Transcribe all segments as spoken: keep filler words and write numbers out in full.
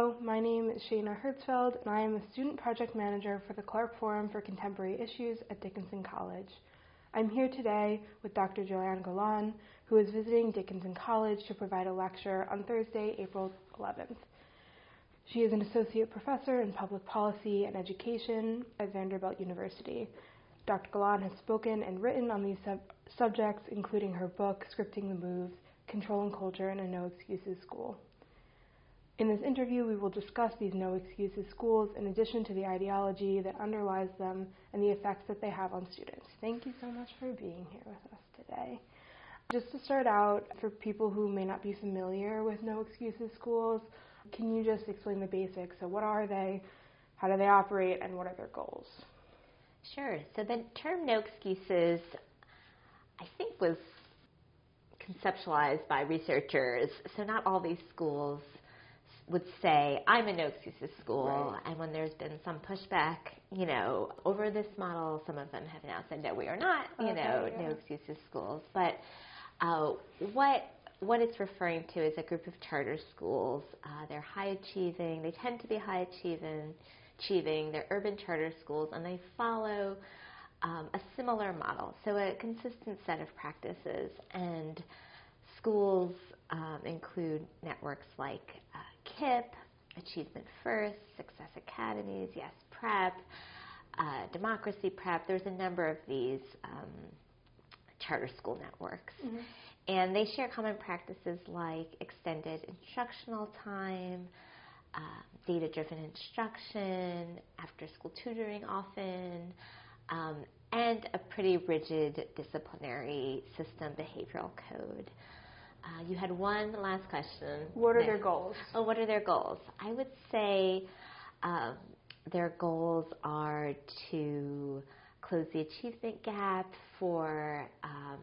Hello, my name is Shayna Hertzfeld, and I am a student project manager for the Clark Forum for Contemporary Issues at Dickinson College. I'm here today with Doctor Joanne Golan, who is visiting Dickinson College to provide a lecture on Thursday, April eleventh. She is an associate professor in public policy and education at Vanderbilt University. Doctor Golan has spoken and written on these sub- subjects, including her book, Scripting the Moves, Control and Culture in a No Excuses School. In this interview, we will discuss these no excuses schools in addition to the ideology that underlies them and the effects that they have on students. Thank you so much for being here with us today. Just to start out, for people who may not be familiar with no excuses schools, can you just explain the basics? So what are they, how do they operate, and what are their goals? Sure. So the term no excuses, I think, was conceptualized by researchers. So not all these schools would say, I'm a no excuses school, Right. And when there's been some pushback, you know, over this model, some of them have now said, no, we are not, you okay, know, yeah. no excuses schools. But uh, what what it's referring to is a group of charter schools. Uh, they're high achieving, they tend to be high achieving, achieving. They're urban charter schools, and they follow um, a similar model, so a consistent set of practices. And schools um, include networks like uh, K I P, Achievement First, Success Academies, Yes Prep, uh, Democracy Prep. There's a number of these um, charter school networks. Mm-hmm. And they share common practices like extended instructional time, uh, data-driven instruction, after-school tutoring often, um, and a pretty rigid disciplinary system behavioral code. Uh, you had one last question. What are there. their goals? Oh, what are their goals? I would say um, their goals are to close the achievement gap for um,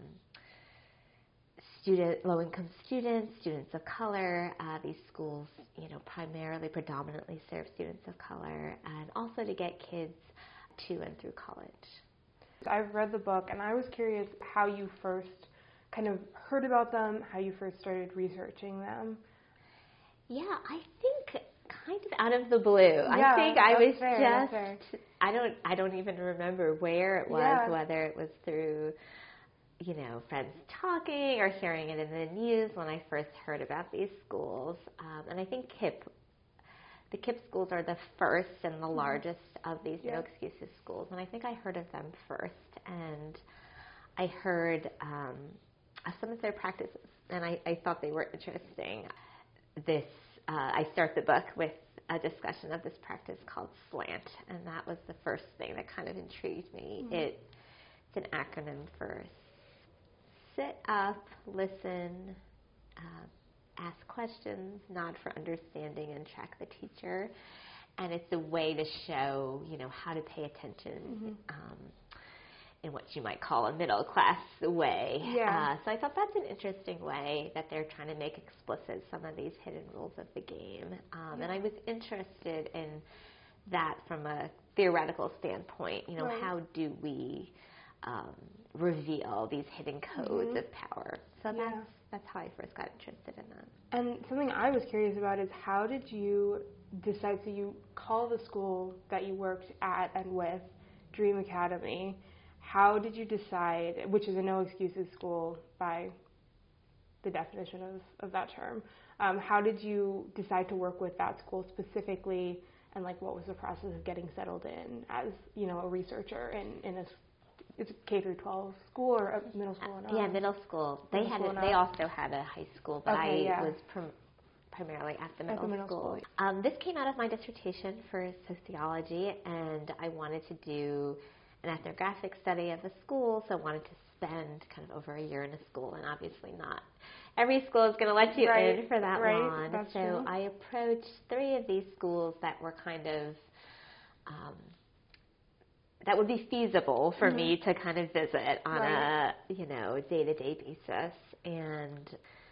student, low-income students, students of color. Uh, these schools, you know, primarily, predominantly serve students of color, and also to get kids to and through college. I've read the book, and I was curious how you first kind of heard about them, how you first started researching them. Yeah, I think kind of out of the blue. Yeah, I think I was fair, just, I don't, I don't even remember where it was, Yeah. whether it was through, you know, friends talking or hearing it in the news when I first heard about these schools. Um, and I think K I P, the K I P schools are the first and the Mm-hmm. largest of these Yeah. no excuses schools. And I think I heard of them first. And I heard um, of some of their practices, and I, I thought they were interesting. This, uh, I start the book with a discussion of this practice called SLANT, and that was the first thing that kind of intrigued me. Mm-hmm. It, it's an acronym for sit up, listen, uh, ask questions, nod for understanding, and track the teacher. And it's a way to show, you know, how to pay attention Mm-hmm. um, in what you might call a middle class way. Yeah. Uh, so I thought that's an interesting way that they're trying to make explicit some of these hidden rules of the game. Um, Yeah. And I was interested in that from a theoretical standpoint. You know, Right. how do we um, reveal these hidden codes Mm-hmm. of power? So Yeah. that's that's how I first got interested in that. And something I was curious about is how did you decide, so you call the school that you worked at and with Dream Academy. How did you decide, which is a no excuses school by the definition of, of that term, um, how did you decide to work with that school specifically, and like what was the process of getting settled in as, you know, a researcher in, in a, it's a K through twelve school or a middle school and up? Yeah, middle school. They Middle had school it, and they up. also had a high school, but Okay, I yeah. was prim- primarily at the middle, At the middle school. school. Um, this came out of my dissertation for sociology, and I wanted to do an ethnographic study of the school, so I wanted to spend kind of over a year in a school, and obviously not every school is going to let you Right, in for that right, long. that's So true. I approached three of these schools that were kind of um, that would be feasible for Mm-hmm. me to kind of visit on Right. a, you know, day-to-day basis, and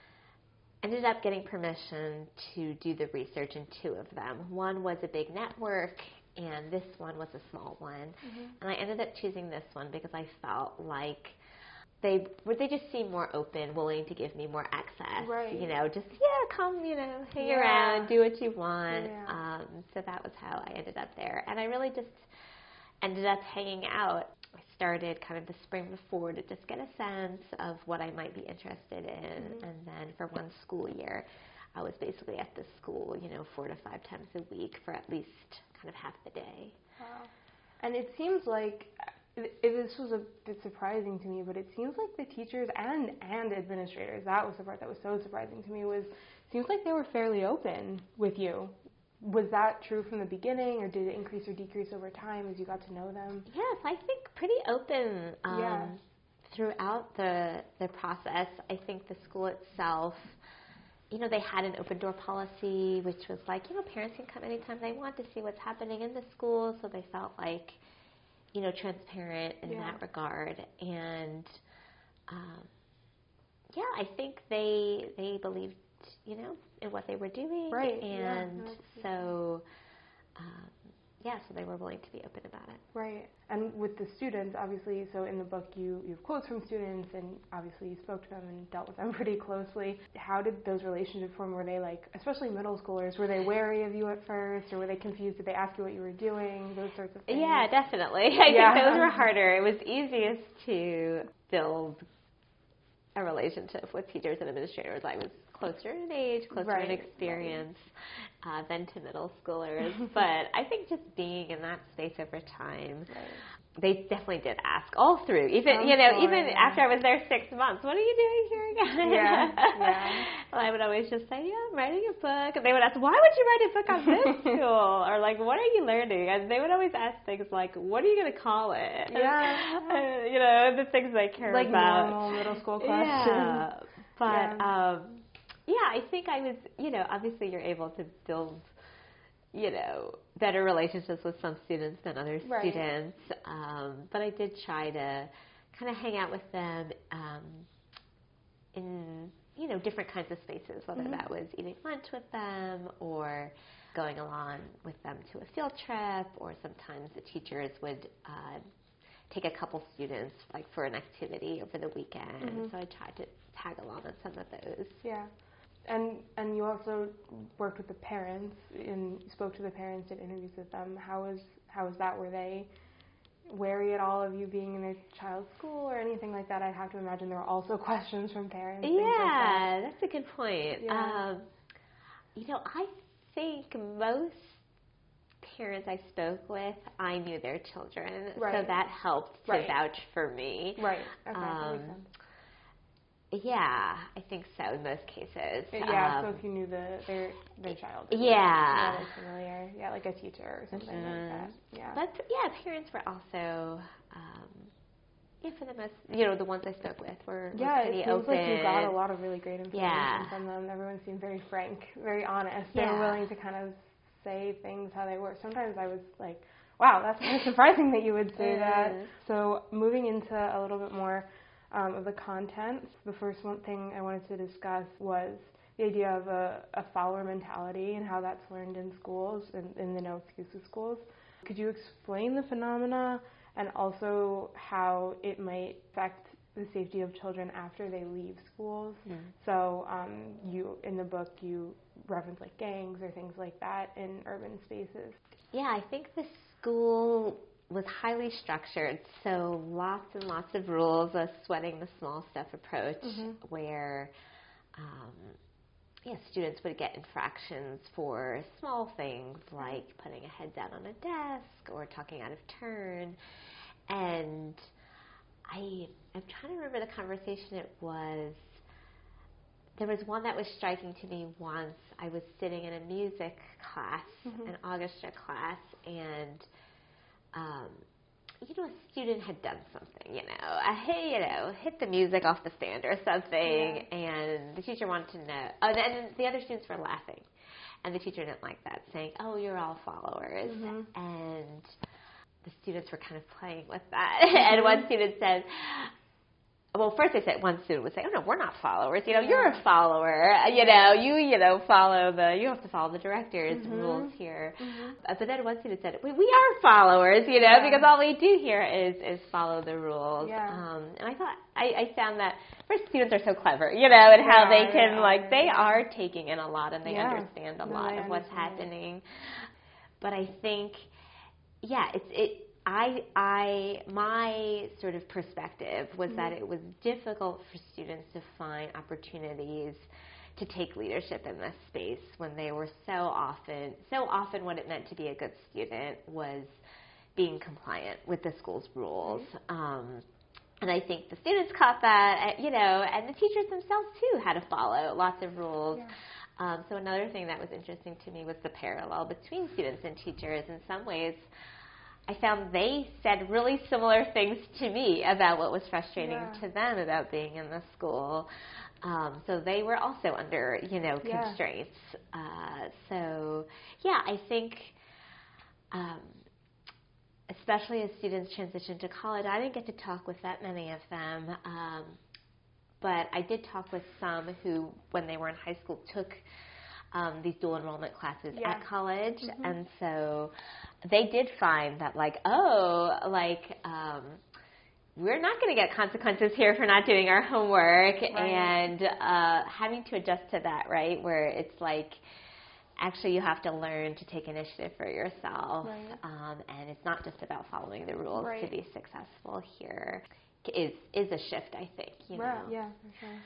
ended up getting permission to do the research in two of them. One was a big network, and this one was a small one. Mm-hmm. And I ended up choosing this one because I felt like they they just seemed more open, willing to give me more access. Right. You know, just yeah, come, you know, hang Yeah. around, do what you want. Yeah. Um, so that was how I ended up there, and I really just ended up hanging out. I started kind of the spring before to just get a sense of what I might be interested in, Mm-hmm. and then for one school year, I was basically at this school, you know, four to five times a week for at least kind of half the day. Wow. And it seems like, it, it, this was a bit surprising to me, but it seems like the teachers and, and administrators, that was the part that was so surprising to me, was it seems like they were fairly open with you. Was that true from the beginning, or did it increase or decrease over time as you got to know them? Yes, I think pretty open um, Yeah. throughout the the process. I think the school itself, you know, they had an open door policy, which was like, you know, parents can come anytime they want to see what's happening in the school, so they felt like, you know, transparent in Yeah. that regard. And um, yeah, I think they they believed, you know, in what they were doing. Right. And yeah. so, um, yeah, so they were willing to be open about it. Right. And with the students, obviously, so in the book you, you have quotes from students, and obviously you spoke to them and dealt with them pretty closely. How did those relationships form? Were they like, especially middle schoolers, were they wary of you at first, or were they confused? Did they ask you what you were doing? Those sorts of things? Yeah, definitely. I Yeah. think those were harder. It was easiest to build a relationship with teachers and administrators. I was closer in age, closer Right. in experience uh, than to middle schoolers. But I think just being in that space over time, Right. they definitely did ask all through. Even I'm you know, sure, even yeah. after I was there six months, what are you doing here again? Yeah, yeah. Well, I would always just say, yeah, I'm writing a book. And they would ask, why would you write a book on this school? Or like, what are you learning? And they would always ask things like, what are you going to call it? Yeah. Uh, you know, the things I care Like about. normal middle school questions. Yeah. But, Yeah. um, yeah, I think I was, you know, obviously you're able to build, you know, better relationships with some students than other Right. students. Um, but I did try to kind of hang out with them um, in, you know, different kinds of spaces, whether Mm-hmm. that was eating lunch with them or going along with them to a field trip, or sometimes the teachers would uh, take a couple students like for an activity over the weekend. Mm-hmm. So I tried to tag along on some of those. Yeah. And and you also worked with the parents and spoke to the parents, did interviews with them. How was how was that? Were they wary at all of you being in their child's school or anything like that? I'd have to imagine there were also questions from parents. things like Yeah, that. that's a good point. Yeah. Um, you know, I think most parents I spoke with, I knew their children, so Right. that helped to Right. vouch for me. Right. Okay. that Um, makes sense. Yeah, I think so in most cases. Yeah. Um, so if you knew the their their child. Yeah. More like familiar. Yeah, like a teacher or something Mhm. like that. Yeah. But yeah, parents were also, um, yeah, for the most, you know, the ones I spoke with were, were Yeah, pretty it seems open. like you got a lot of really great information Yeah. from them. Everyone seemed very frank, very honest. They were Yeah. willing to kind of say things how they were. Sometimes I was like, wow, that's kind of surprising that you would say that. Mhm. So moving into a little bit more um, of the content, the first one thing I wanted to discuss was the idea of a, a follower mentality and how that's learned in schools, in, in the No Excuses schools. Could you explain the phenomena and also how it might affect the safety of children after they leave schools? Mm. So um, you, in the book, you reference like gangs or things like that in urban spaces. Yeah, I think the school was highly structured, so lots and lots of rules, a sweating the small stuff approach, Mhm. where um, yeah, students would get infractions for small things like putting a head down on a desk or talking out of turn. And I, I'm trying to remember the conversation it was. There was one that was striking to me once. I was sitting in a music class, Mhm. an orchestra class, and um, you know, a student had done something, you know, a, hey, you know, hit the music off the stand or something, Yeah. and the teacher wanted to know, oh, and the other students were laughing, and the teacher didn't like that, saying, oh, you're all followers, Mhm. and the students were kind of playing with that, and one student said, well, first they said, one student would say, oh, no, we're not followers. You know, Yeah. you're a follower. You know, you, you know, follow the, you have to follow the director's Mm-hmm. rules here. Mm-hmm. Uh, but then one student said, we, we are followers, you know, Yeah. because all we do here is, is follow the rules. Yeah. Um, and I thought, I, I found that first students are so clever, you know, and how Yeah, they can, they like, are, they yeah. are taking in a lot and they Yeah. understand a No, lot they of what's understand. happening. But I think, yeah, it's, it, I, I, my sort of perspective was Mm-hmm. that it was difficult for students to find opportunities to take leadership in this space when they were so often, so often what it meant to be a good student was being compliant with the school's rules. Mm-hmm. Um, and I think the students caught that, you know, and the teachers themselves too had to follow lots of rules. Yeah. Um, so another thing that was interesting to me was the parallel between students and teachers. In some ways, I found they said really similar things to me about what was frustrating Yeah. to them about being in the school. Um, so they were also under, you know, Yeah. constraints. Uh, so, yeah, I think, um, especially as students transition to college, I didn't get to talk with that many of them. Um, but I did talk with some who, when they were in high school, took um, these dual enrollment classes Yeah. at college. Mm-hmm. And so they did find that, like, oh, like, um, we're not going to get consequences here for not doing our homework. Right. And uh, having to adjust to that, right, where it's like, actually you have to learn to take initiative for yourself. Right. Um, and it's not just about following the rules Right. to be successful here. Is is a shift, I think. You Right. know? Yeah, for sure.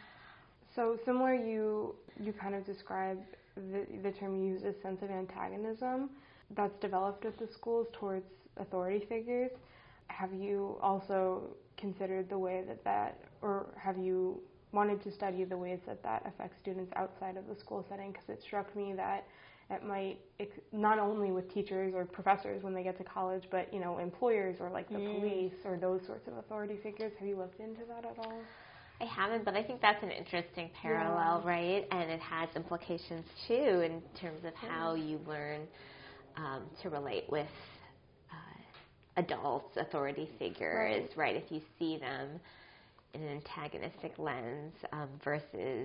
So similar, you you kind of describe the the term you use as sense of antagonism that's developed at the schools towards authority figures. Have you also considered the way that that, or have you wanted to study the ways that that affects students outside of the school setting? Because it struck me that it might, ex- not only with teachers or professors when they get to college, but, you know, employers or like the Mm. police or those sorts of authority figures. Have you looked into that at all? I haven't, but I think that's an interesting parallel, Yeah. right? And it has implications, too, in terms of how you learn um, to relate with uh, adults, authority figures, right. right? If you see them in an antagonistic lens um, versus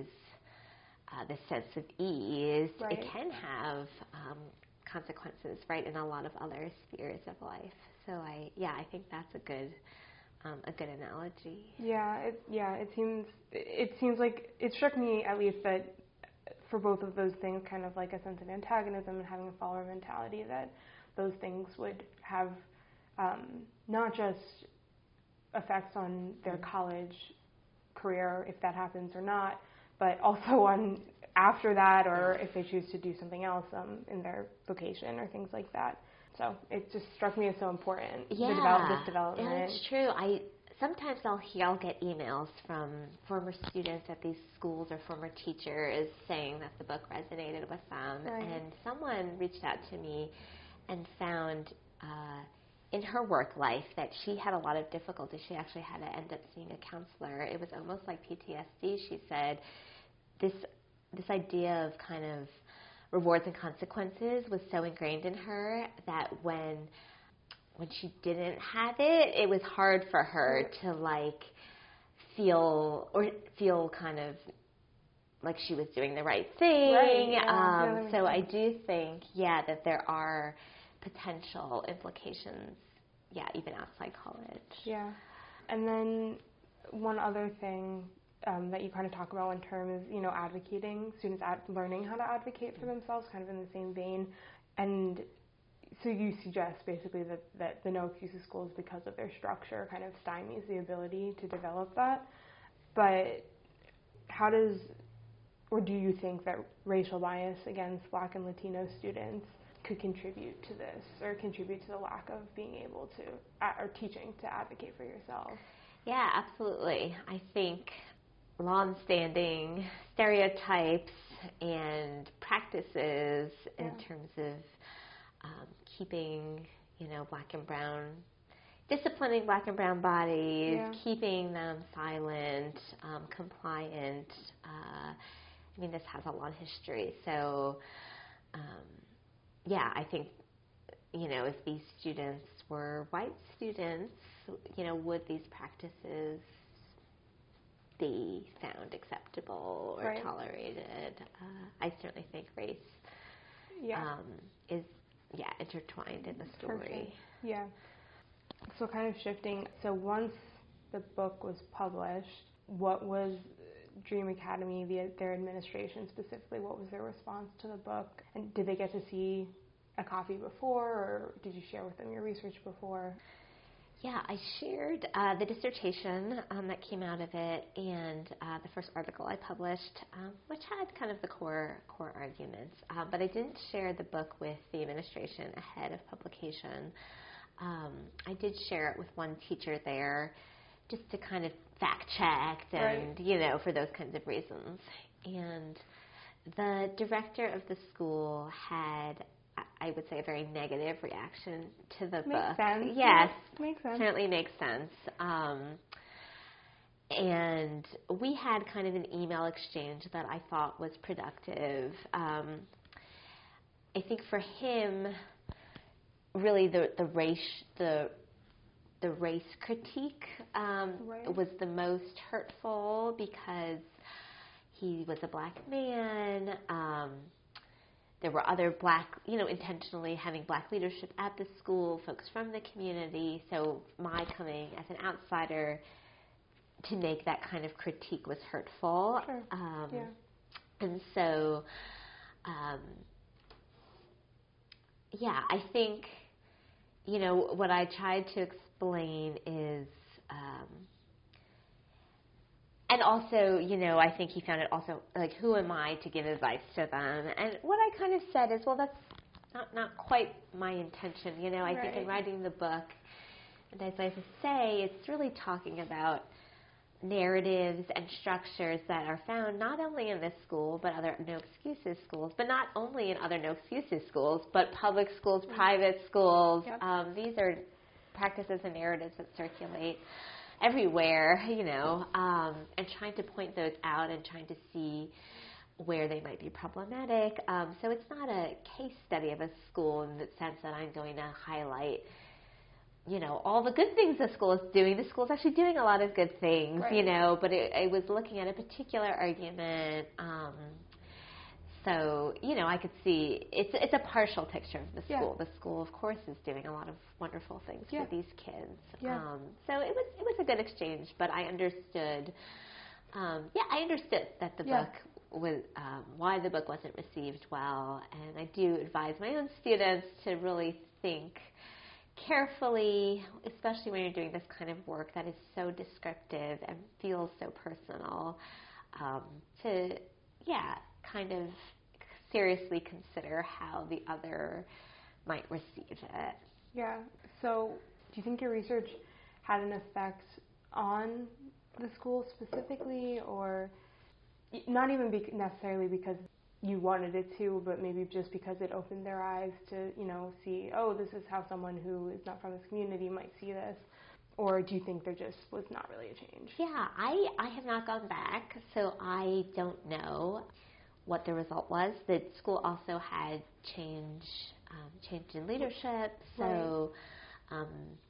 uh, the sense of ease, Right. it can have um, consequences, right, in a lot of other spheres of life. So I, yeah, I think that's a good, um, a good analogy. Yeah, it, yeah. It seems, it seems like it struck me at least that for both of those things, kind of like a sense of antagonism and having a follower mentality, that those things would have um, not just effects on their Mm-hmm. college career, if that happens or not, but also on after that, or if they choose to do something else um, in their vocation or things like that. So it just struck me as so important. Yeah, the develop, this development. and it's true. I sometimes I'll hear, I'll get emails from former students at these schools or former teachers saying that the book resonated with them. Right. And someone reached out to me and found uh, in her work life that she had a lot of difficulty. She actually had to end up seeing a counselor. It was almost like P T S D. She said this this idea of kind of rewards and consequences was so ingrained in her that when when she didn't have it, it was hard for her to like feel or feel kind of like she was doing the right thing. Right, yeah, um, yeah, so I do think, yeah, that there are potential implications, yeah, even outside college. Yeah. And then one other thing um, that you kind of talk about in term is, you know, advocating, students ad- learning how to advocate for themselves, kind of in the same vein. And so you suggest basically that, that the no excuses schools, because of their structure, kind of stymies the ability to develop that. But how does, or do you think that racial bias against Black and Latino students could contribute to this, or contribute to the lack of being able to, or teaching to advocate for yourself? Yeah, absolutely. I think long-standing stereotypes and practices in Yeah. terms of um, keeping, you know, Black and brown, disciplining Black and brown bodies, Yeah. keeping them silent, um, compliant. Uh, I mean, this has a long history. So, um, yeah, I think, you know, if these students were white students, you know, would these practices be found acceptable or right. tolerated. Uh, I certainly think race yeah. um, is, yeah, intertwined in the story. Sure. Yeah. So kind of shifting, so once the book was published, what was Dream Academy, the, their administration specifically, what was their response to the book? And did they get to see a copy before, or did you share with them your research before? Yeah, I shared uh, the dissertation um, that came out of it and uh, the first article I published, um, which had kind of the core core arguments. Uh, but I didn't share the book with the administration ahead of publication. Um, I did share it with one teacher there, just to kind of fact check and, right. you know, for those kinds of reasons. And the director of the school had, I would say, a very negative reaction to the makes book. Sense. Yes, yeah, makes sense. Certainly makes sense. Um, and we had kind of an email exchange that I thought was productive. Um, I think for him, really the the race the the race critique um, right. was the most hurtful because he was a black man. Um, There were other black, you know, intentionally having black leadership at the school, folks from the community. So my coming as an outsider to make that kind of critique was hurtful. Sure. Um, yeah. And so, um, yeah, I think, you know, what I tried to explain is, um, and also, you know, I think he found it also, like, who am I to give advice to them? And what I kind of said is, well, that's not, not quite my intention. You know, I right. think in writing the book, and as I say, it's really talking about narratives and structures that are found not only in this school, but other no excuses schools, but not only in other no excuses schools, but public schools, mm-hmm. private schools. Yep. Um, these are practices and narratives that circulate everywhere, you know, um, and trying to point those out and trying to see where they might be problematic. Um, so it's not a case study of a school in the sense that I'm going to highlight, you know, all the good things the school is doing. The school is actually doing a lot of good things, right. you know, but it, it was looking at a particular argument. Um, so, you know, I could see it's it's a partial picture of the school. Yeah. The school, of course, is doing a lot of wonderful things yeah. for these kids. Yeah. Um, so it was it was a good exchange, but I understood, um, yeah, I understood that the yeah. book was, um, why the book wasn't received well. And I do advise my own students to really think carefully, especially when you're doing this kind of work that is so descriptive and feels so personal, um, to, yeah, kind of seriously consider how the other might receive it. Yeah. So do you think your research had an effect on the school specifically, or not even be- necessarily because you wanted it to, but maybe just because it opened their eyes to, you know, see, oh, this is how someone who is not from this community might see this? Or do you think there just was not really a change? Yeah, I, I have not gone back, so I don't know what the result was. The school also had change, um, change in leadership, so right. um,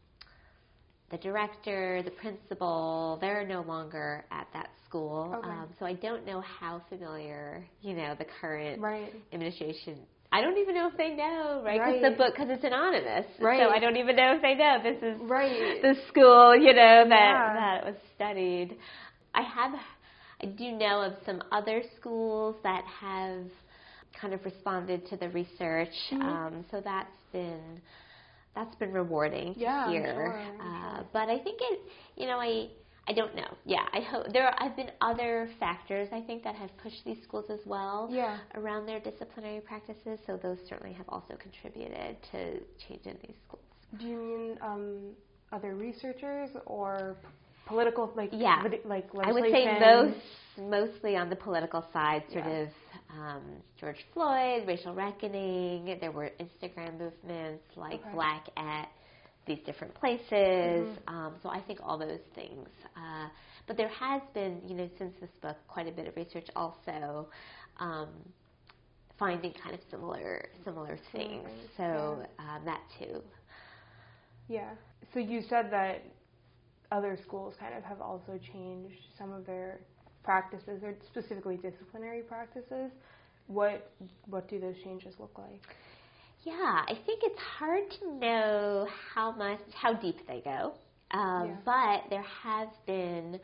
the director, the principal, they're no longer at that school. Okay. Um, so I don't know how familiar, you know, the current right. administration. I don't even know if they know, right? Because right. the book, because it's anonymous. Right. So I don't even know if they know this is right. the school, you know, that, yeah. that was studied. I have, I do know of some other schools that have kind of responded to the research. Mm-hmm. Um, so that's been, that's been rewarding to yeah, hear. I'm sure, I'm uh, sure. But I think it, you know, I, I don't know. Yeah, I hope there have been other factors I think that have pushed these schools as well yeah. around their disciplinary practices. So those certainly have also contributed to change in these schools. Do you mean um, other researchers or political, like yeah, like legislation? I would say most mostly on the political side, sort yeah. of um, George Floyd, racial reckoning. There were Instagram movements like okay. Black at these different places. Mm-hmm. Um, so I think all those things. Uh, but there has been, you know, since this book, quite a bit of research also um, finding kind of similar similar things. Mm-hmm. So yeah. um, that too. Yeah. So you said that other schools kind of have also changed some of their practices, or specifically disciplinary practices. What what do those changes look like? Yeah, I think it's hard to know how much, how deep they go, um, Yeah. but there have been,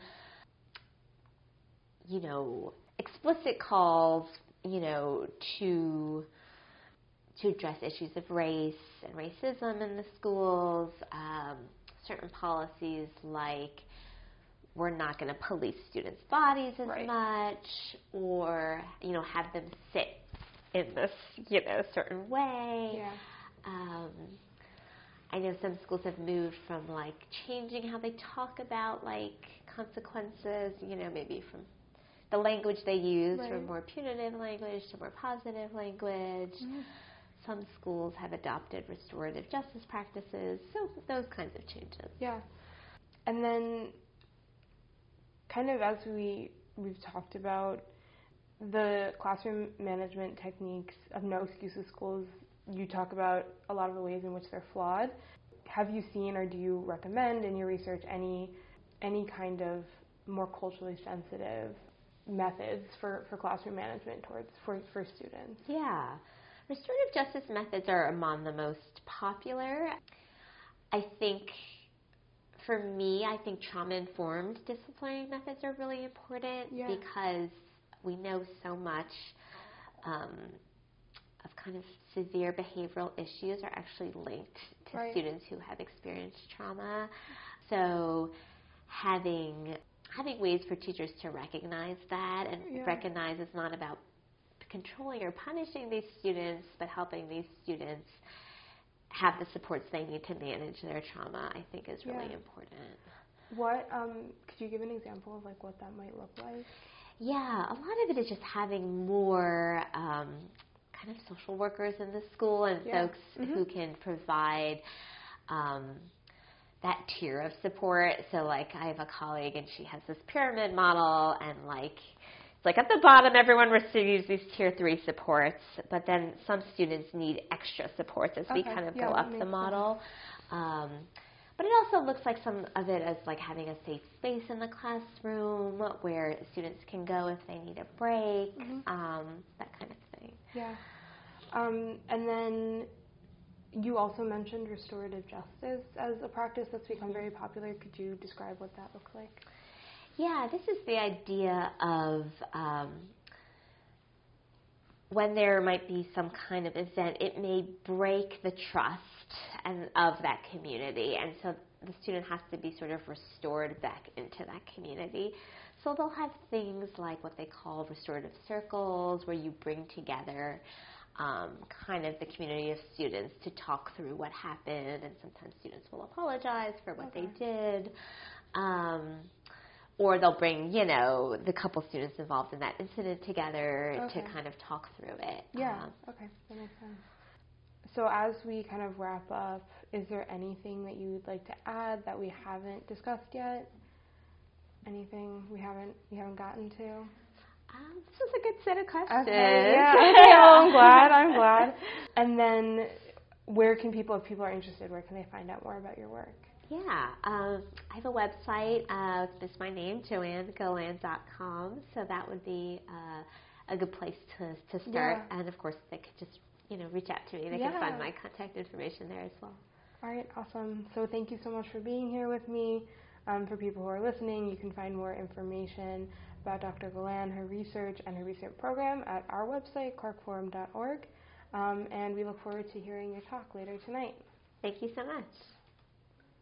you know, explicit calls, you know, to to address issues of race and racism in the schools. Um, certain policies like we're not going to police students' bodies as Right. much, or, you know, have them sit in this, you know, certain way. Yeah. Um, I know some schools have moved from, like, changing how they talk about, like, consequences, you know, maybe from the language they use, Right. from more punitive language to more positive language. Mm-hmm. Some schools have adopted restorative justice practices, so those kinds of changes. Yeah. And then kind of as we, we've talked about, the classroom management techniques of No Excuses Schools, you talk about a lot of the ways in which they're flawed. Have you seen, or do you recommend in your research any any kind of more culturally sensitive methods for, for classroom management towards for, for students? Yeah. Restorative justice methods are among the most popular. I think, for me, I think trauma-informed disciplinary methods are really important Yeah. because we know so much um, of kind of severe behavioral issues are actually linked to Right. students who have experienced trauma. So having having ways for teachers to recognize that and Yeah. recognize it's not about controlling or punishing these students, but helping these students have the supports they need to manage their trauma, I think is really Yeah. important. What, um, could you give an example of like what that might look like? Yeah, a lot of it is just having more um, kind of social workers in the school and Yeah. folks Mm-hmm. who can provide um, that tier of support. So, like, I have a colleague and she has this pyramid model, and like, it's like at the bottom everyone receives these tier three supports, but then some students need extra supports as we Okay. kind of Yeah, go that up the makes model. Um, But it also looks like some of it as like having a safe space in the classroom where students can go if they need a break, Mhm. um, that kind of thing. Yeah. Um, and then you also mentioned restorative justice as a practice that's become very popular. Could you describe what that looks like? Yeah, this is the idea of um, when there might be some kind of event, it may break the trust and of that community, and so the student has to be sort of restored back into that community. So they'll have things like what they call restorative circles, where you bring together um, kind of the community of students to talk through what happened, and sometimes students will apologize for what Okay. they did. Um, Or they'll bring, you know, the couple students involved in that incident together Okay. to kind of talk through it. Yeah. Um, Okay. That makes sense. So as we kind of wrap up, is there anything that you would like to add that we haven't discussed yet? Anything we haven't we haven't gotten to? um, this is a good set of questions. Okay. Yeah. Okay. Well, I'm glad. I'm glad. And then, where can people, if people are interested, where can they find out more about your work? Yeah, um, I have a website. Uh, it's my name, joanne golan dot com. So that would be uh, a good place to, to start. Yeah. And of course, they could just, you know, reach out to me. They Yeah. can find my contact information there as well. All right. Awesome. So thank you so much for being here with me. Um, for people who are listening, you can find more information about Doctor Golan, her research, and her recent program at our website, clark forum dot org. Um, and we look forward to hearing your talk later tonight. Thank you so much.